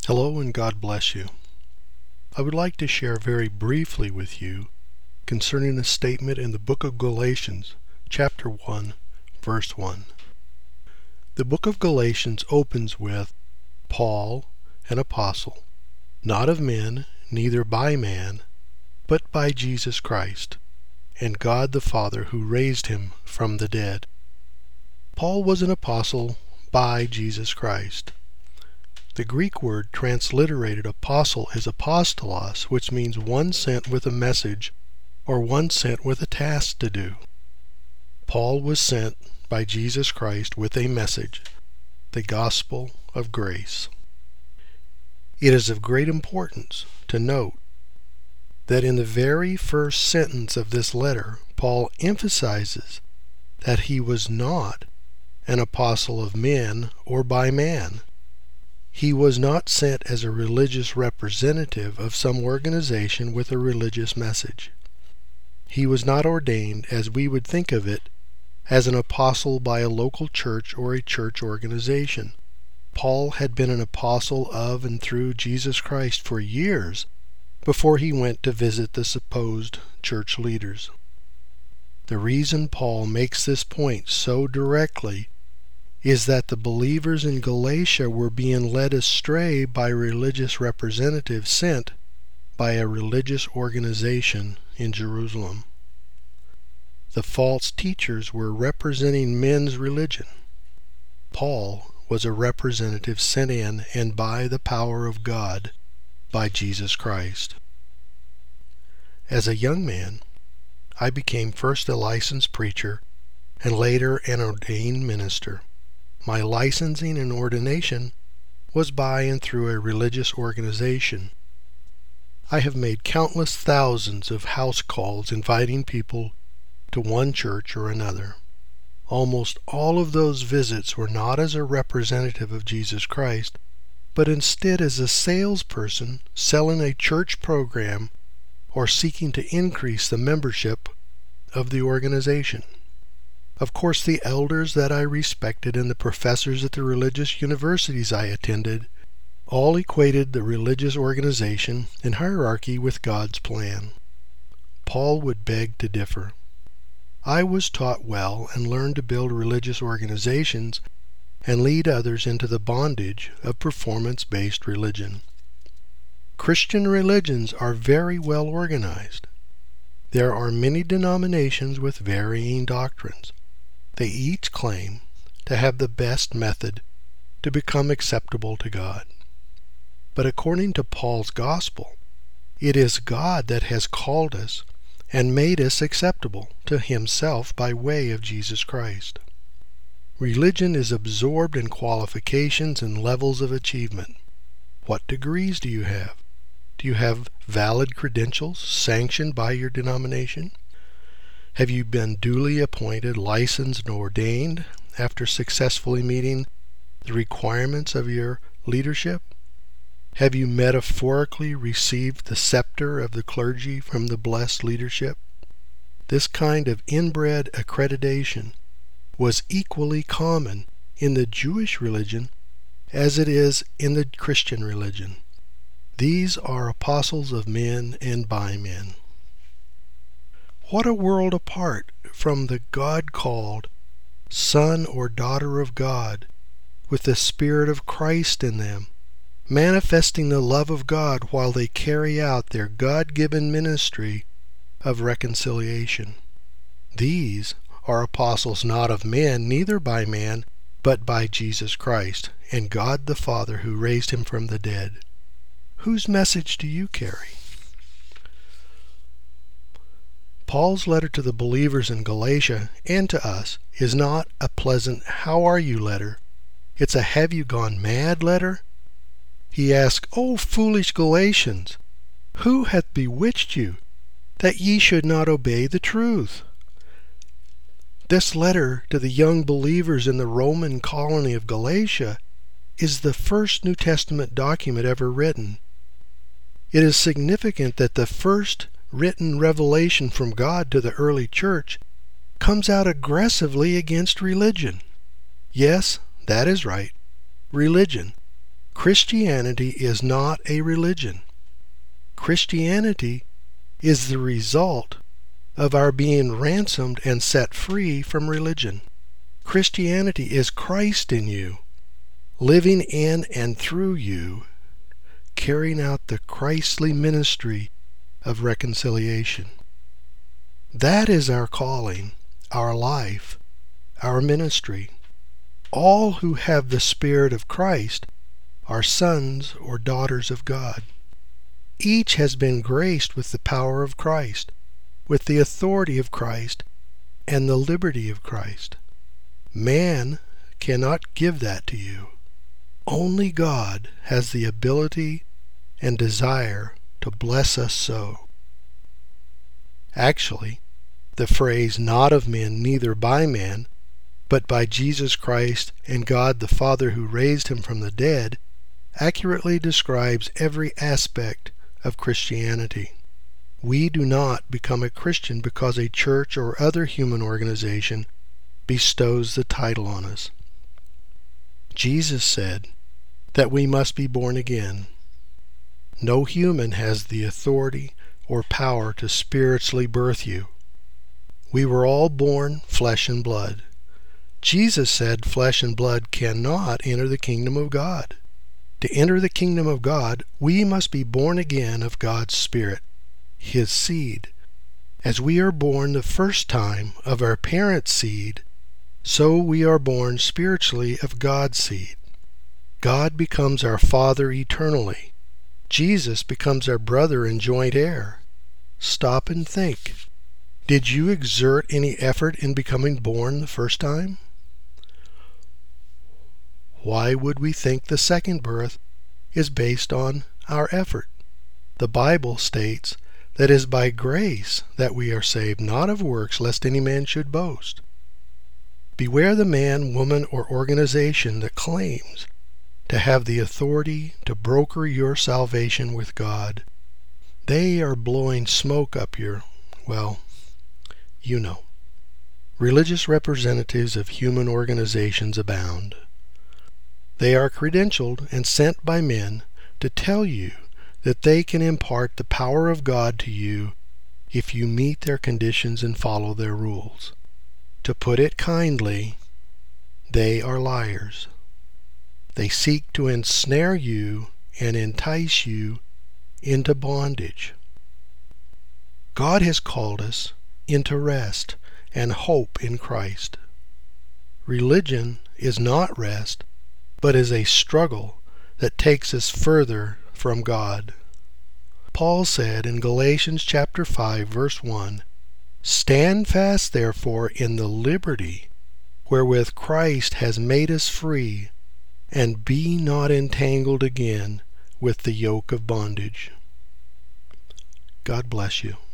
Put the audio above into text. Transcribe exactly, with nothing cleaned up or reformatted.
Hello and God bless you. I would like to share very briefly with you concerning a statement in the book of Galatians, chapter one, verse one. The book of Galatians opens with, Paul, an apostle, not of men, neither by man, but by Jesus Christ, and God the Father who raised him from the dead. Paul was an apostle by Jesus Christ. The Greek word transliterated apostle is apostolos, which means one sent with a message or one sent with a task to do. Paul was sent by Jesus Christ with a message, the gospel of grace. It is of great importance to note that in the very first sentence of this letter, Paul emphasizes that he was not an apostle of men or by man. He was not sent as a religious representative of some organization with a religious message. He was not ordained, as we would think of it, as an apostle by a local church or a church organization. Paul had been an apostle of and through Jesus Christ for years before he went to visit the supposed church leaders. The reason Paul makes this point so directly is that the believers in Galatia were being led astray by religious representatives sent by a religious organization in Jerusalem. The false teachers were representing men's religion. Paul was a representative sent in and by the power of God by Jesus Christ. As a young man, I became first a licensed preacher and later an ordained minister. My licensing and ordination was by and through a religious organization. I have made countless thousands of house calls inviting people to one church or another. Almost all of those visits were not as a representative of Jesus Christ, but instead as a salesperson selling a church program or seeking to increase the membership of the organization. Of course, the elders that I respected and the professors at the religious universities I attended all equated the religious organization and hierarchy with God's plan. Paul would beg to differ. I was taught well and learned to build religious organizations and lead others into the bondage of performance-based religion. Christian religions are very well organized. There are many denominations with varying doctrines. They each claim to have the best method to become acceptable to God. But according to Paul's gospel, it is God that has called us and made us acceptable to himself by way of Jesus Christ. Religion is absorbed in qualifications and levels of achievement. What degrees do you have? Do you have valid credentials sanctioned by your denomination? Have you been duly appointed, licensed, and ordained after successfully meeting the requirements of your leadership? Have you metaphorically received the scepter of the clergy from the blessed leadership? This kind of inbred accreditation was equally common in the Jewish religion as it is in the Christian religion. These are apostles of men and by men. What a world apart from the God-called son or daughter of God with the Spirit of Christ in them, manifesting the love of God while they carry out their God-given ministry of reconciliation. These are apostles not of men, neither by man, but by Jesus Christ, and God the Father who raised him from the dead. Whose message do you carry? Paul's letter to the believers in Galatia and to us is not a pleasant "how are you" letter. It's a "have you gone mad" letter. He asks, O foolish Galatians, who hath bewitched you, that ye should not obey the truth? This letter to the young believers in the Roman colony of Galatia is the first New Testament document ever written. It is significant that the first written revelation from God to the early church comes out aggressively against religion. Yes, that is right, religion. Christianity is not a religion. Christianity is the result of our being ransomed and set free from religion. Christianity is Christ in you, living in and through you, carrying out the Christly ministry of reconciliation. That is our calling, our life, our ministry. All who have the Spirit of Christ are sons or daughters of God. Each has been graced with the power of Christ, with the authority of Christ, and the liberty of Christ. Man cannot give that to you. Only God has the ability and desire to bless us so. Actually, the phrase "not of men, neither by man, but by Jesus Christ and God the Father who raised him from the dead" accurately describes every aspect of Christianity. We do not become a Christian because a church or other human organization bestows the title on us. Jesus said that we must be born again. No human has the authority or power to spiritually birth you. We were all born flesh and blood. Jesus said flesh and blood cannot enter the kingdom of God. To enter the kingdom of God, we must be born again of God's Spirit, His seed. As we are born the first time of our parents' seed, so we are born spiritually of God's seed. God becomes our Father eternally. Jesus becomes our brother and joint heir. Stop and think. Did you exert any effort in becoming born the first time? Why would we think the second birth is based on our effort? The Bible states that it is by grace that we are saved, not of works, lest any man should boast. Beware the man, woman, or organization that claims to have the authority to broker your salvation with God. They are blowing smoke up your, well, you know. Religious representatives of human organizations abound. They are credentialed and sent by men to tell you that they can impart the power of God to you if you meet their conditions and follow their rules. To put it kindly, they are liars. They seek to ensnare you and entice you into bondage. God has called us into rest and hope in Christ. Religion is not rest, but is a struggle that takes us further from God. Paul said in Galatians chapter five, verse one, "Stand fast therefore in the liberty wherewith Christ has made us free, and be not entangled again with the yoke of bondage." God bless you.